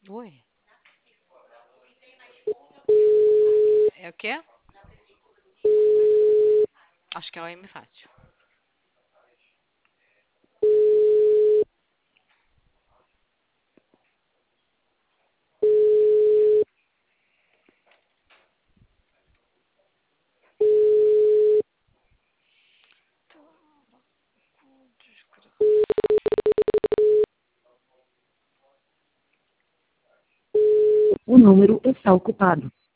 Oi. É o quê? Acho que é o M Fácil. O número está ocupado.